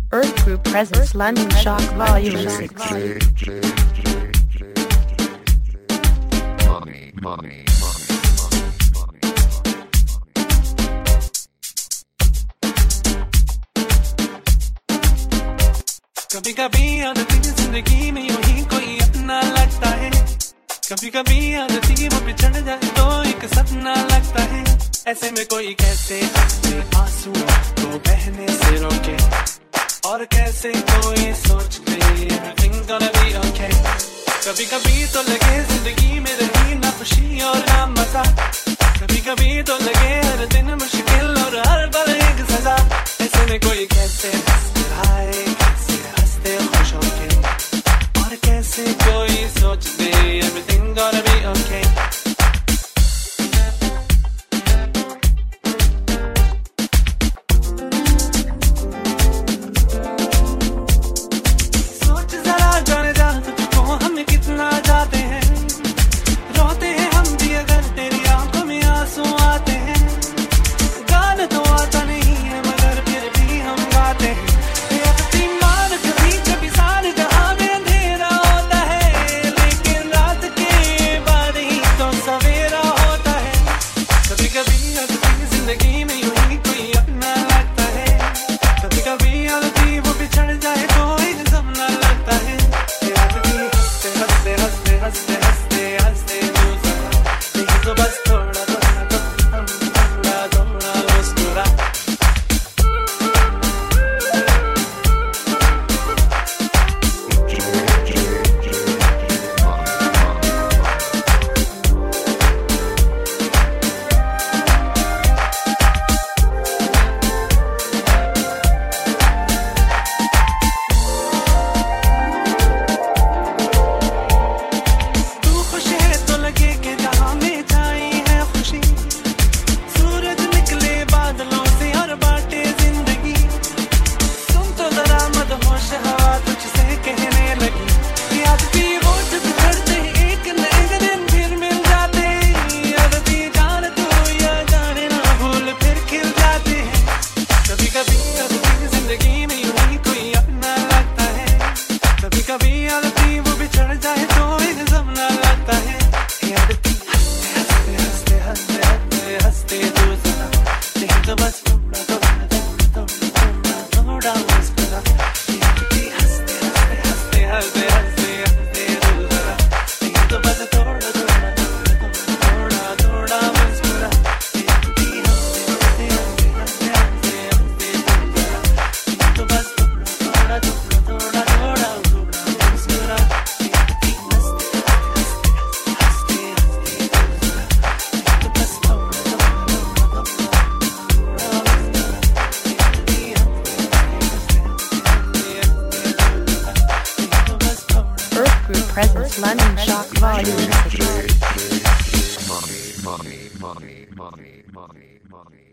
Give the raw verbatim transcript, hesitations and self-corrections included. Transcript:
Earth Group presents London Shock Volume six. Money, money, money. कभी कभी आदती जिंदगी में यूं ही कोई अपना लगता है, कभी कभी आदती वो बिछड़ जाए तो एक सपना लगता है। ऐसे में कोई कैसे अपने आंसू को बहने से रोके, और कैसे कोई सोच ले everything's gonna be okay। कभी कभी तो लगे जिंदगी में रही ना खुशी और ना मजा, कभी कभी तो लगे हर दिन मुश्किल और हर पल एक सजा। ऐसे में कोई कैसे मुस्कुराए, खुश होके, और कैसे कोई सोच दे everything gonna be okay। सोच जरा जाने जा तुझको हम कितना जाते हैं, रोते हैं हम भी अगर तेरी आंखों में आंसू आते हैं। गाना तो आता नहीं है मगर फिर भी हम गाते हैं। Presents London Shock Volume six. Money, money, money, money, money, money.